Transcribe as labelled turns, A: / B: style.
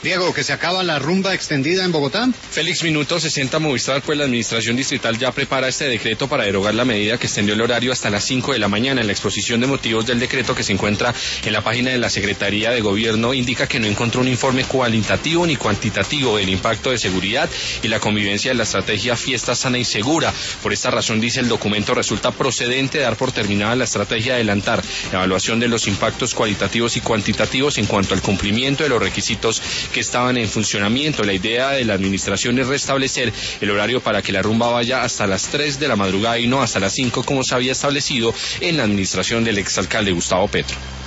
A: Diego, que se acaba la rumba extendida en Bogotá.
B: Félix, minuto 60 Movistar, pues la administración distrital ya prepara este decreto para derogar la medida que extendió el horario hasta las 5 de la mañana. En la exposición de motivos del decreto que se encuentra en la página de la Secretaría de Gobierno indica que no encontró un informe cualitativo ni cuantitativo del impacto de seguridad y la convivencia de la estrategia Fiesta Sana y Segura. Por esta razón, dice el documento, resulta procedente dar por terminada la estrategia, adelantar la evaluación de los impactos cualitativos y cuantitativos en cuanto al cumplimiento de los requisitos que estaban en funcionamiento. La idea de la administración es restablecer el horario para que la rumba vaya hasta las 3 de la madrugada y no hasta las 5 como se había establecido en la administración del exalcalde Gustavo Petro.